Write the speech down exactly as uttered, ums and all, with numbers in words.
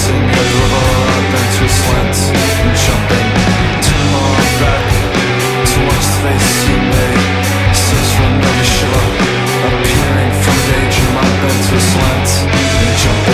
crossing the river up into a slant and jumping to my back to watch the face you made. Seems from every shiver, appearing from danger, my bed to a slant and jumping